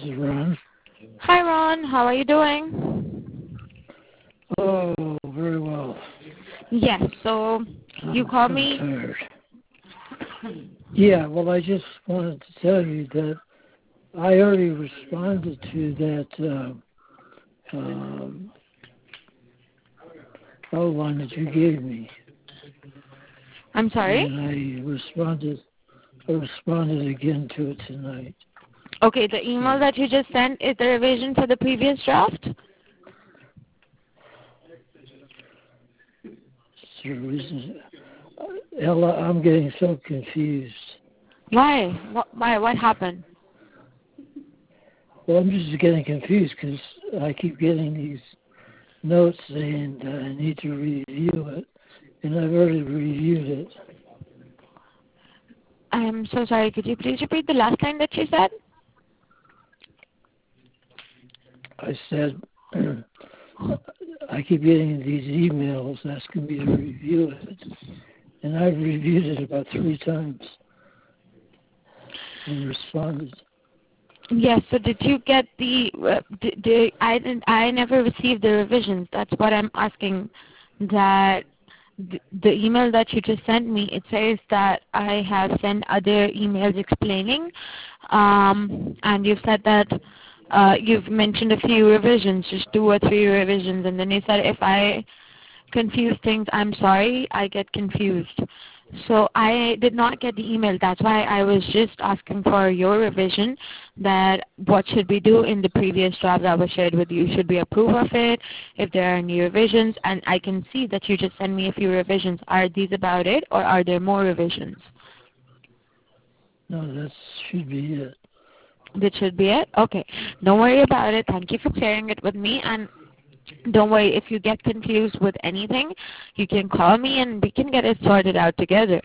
is Ron. Hi, Ron. How are you doing? Oh, very well. Yes, so you called I'm me. tired. Yeah, well, I just wanted to tell you that I already responded to that outline that you gave me, I'm sorry? and I responded again to it tonight. Okay, the email that you just sent is the revision for the previous draft? Ella, I'm getting so confused. Why? What happened? Well, I'm just getting confused because I keep getting these notes saying that I need to review it, and I've already reviewed it. I'm so sorry. Could you please repeat the last line that you said? I said, I keep getting these emails asking me to review it, and I've reviewed it about 3 times and responded. Yes. So did you get the? I never received the revisions. That's what I'm asking. That the email that you just sent me, it says that I have sent other emails explaining, and you've said that you've mentioned a few revisions, just 2 or 3 revisions, and then you said if I confuse things, I'm sorry, I get confused. So I did not get the email. That's why I was just asking for your revision, that what should we do in the previous draft that was shared with you? Should we approve of it if there are any revisions? And I can see that you just sent me a few revisions. Are these about it, or are there more revisions? No, that should be it. That should be it? Okay. Don't worry about it. Thank you for sharing it with me. And don't worry, if you get confused with anything, you can call me and we can get it sorted out together.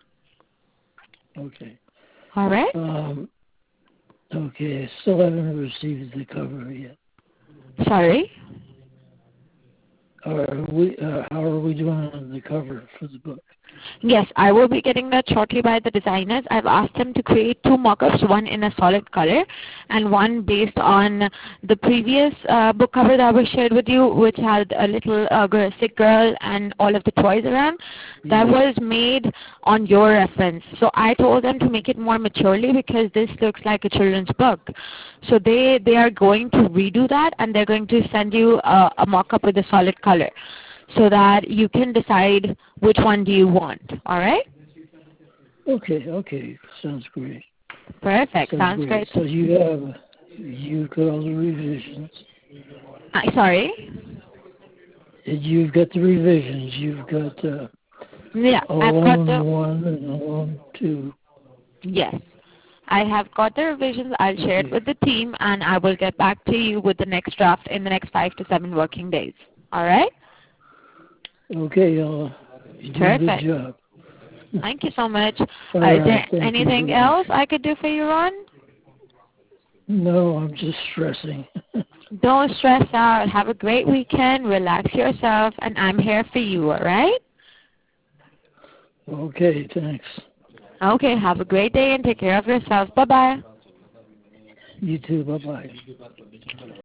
Okay. All right? Okay, I still haven't received the cover yet. Sorry? How are we doing on the cover for the book? Yes, I will be getting that shortly by the designers. I've asked them to create 2 mock-ups, one in a solid color and one based on the previous book cover that was shared with you, which had a little sick girl and all of the toys around. That was made on your reference. So I told them to make it more maturely because this looks like a children's book. So they are going to redo that, and they're going to send you a mock-up with a solid color, so that you can decide which one do you want. All right? Okay. Sounds great. Perfect. Sounds great. So you've got all the revisions. Sorry? You've got the revisions. You've got Yeah, I've got Alone the... 1 and Alone 2. Yes. I have got the revisions. I'll share it with the team, and I will get back to you with the next draft in the next 5 to 7 working days. All right? Okay, you did a good job. Thank you so much. All Is right, there thank you anything very else much. I could do for you, Ron? No, I'm just stressing. Don't stress out. Have a great weekend. Relax yourself, and I'm here for you, all right? Okay, thanks. Okay, have a great day and take care of yourself. Bye-bye. You too, bye-bye.